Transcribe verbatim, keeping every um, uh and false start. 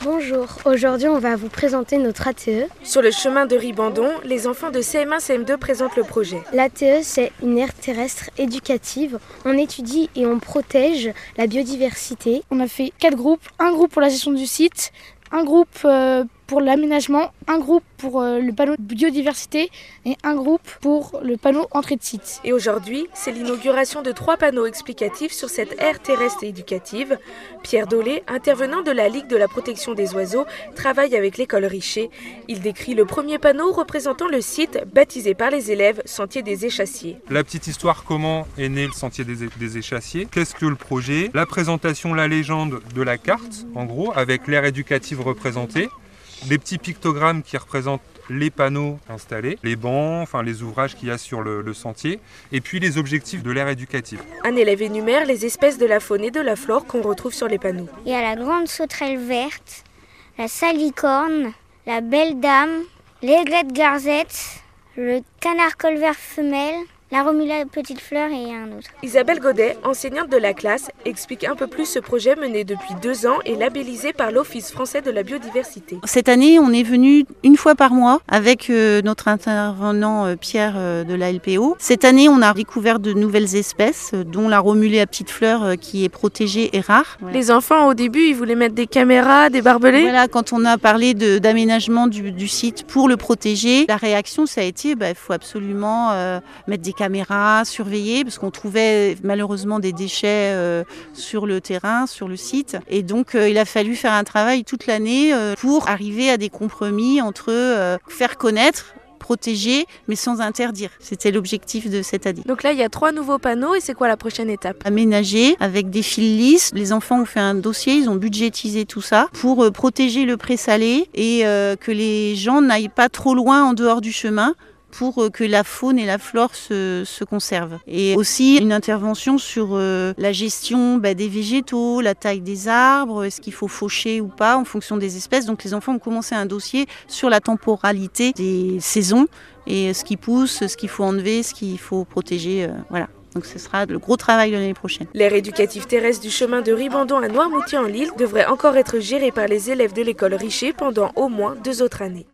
Bonjour, aujourd'hui on va vous présenter notre A T E. Sur le chemin de Ribandon, les enfants de C M un C M deux présentent le projet. L'A T E, c'est une aire terrestre éducative. On étudie et on protège la biodiversité. On a fait quatre groupes, un groupe pour la gestion du site, un groupe euh, pour l'aménagement, un groupe pour euh, le panneau biodiversité et un groupe pour le panneau entrée de site. Et aujourd'hui, c'est l'inauguration de trois panneaux explicatifs sur cette aire terrestre éducative. Pierre Dolé, intervenant de la Ligue de la protection des oiseaux, travaille avec l'école Richer. Il décrit le premier panneau représentant le site baptisé par les élèves Sentier des Échassiers. La petite histoire, comment est né le Sentier des, des Échassiers, qu'est-ce que le projet, la présentation, la légende de la carte, en gros, avec l'aire éducative représentée, des petits pictogrammes qui représentent les panneaux installés, les bancs, enfin les ouvrages qu'il y a sur le, le sentier, et puis les objectifs de l'aire éducative. Un élève énumère les espèces de la faune et de la flore qu'on retrouve sur les panneaux. Il y a la grande sauterelle verte, la salicorne, la belle dame, l'aiglette garzette, le canard colvert femelle, la romula petite fleur et un autre. Isabelle Godet, enseignante de la classe, explique un peu plus ce projet mené depuis deux ans et labellisé par l'Office français de la biodiversité. Cette année, on est venu une fois par mois avec euh, notre intervenant euh, Pierre euh, de la L P O. Cette année, on a découvert de nouvelles espèces, euh, dont la romulée à petite fleur euh, qui est protégée et rare. Ouais. Les enfants, au début, ils voulaient mettre des caméras, des barbelés. Voilà, quand on a parlé de, d'aménagement du, du site pour le protéger, la réaction, ça a été, bah, il faut absolument euh, mettre des caméras, surveiller, parce qu'on trouvait malheureusement des déchets euh, sur le terrain, sur le site. Et donc, euh, il a fallu faire un travail toute l'année euh, pour arriver à des compromis entre euh, faire connaître, protéger, mais sans interdire. C'était l'objectif de cette année. Donc là, il y a trois nouveaux panneaux et c'est quoi la prochaine étape ? Aménager avec des fils lisses. Les enfants ont fait un dossier, ils ont budgétisé tout ça pour euh, protéger le présalé et euh, que les gens n'aillent pas trop loin en dehors du chemin, pour que la faune et la flore se, se conservent. Et aussi une intervention sur euh, la gestion bah, des végétaux, la taille des arbres, est-ce qu'il faut faucher ou pas en fonction des espèces. Donc les enfants ont commencé un dossier sur la temporalité des saisons et ce qui pousse, ce qu'il faut enlever, ce qu'il faut protéger. Euh, voilà. Donc ce sera le gros travail de l'année prochaine. L'aire éducative terrestre du chemin de Ribandon à Noirmoutier-en-l'Île devrait encore être gérée par les élèves de l'école Richer pendant au moins deux autres années.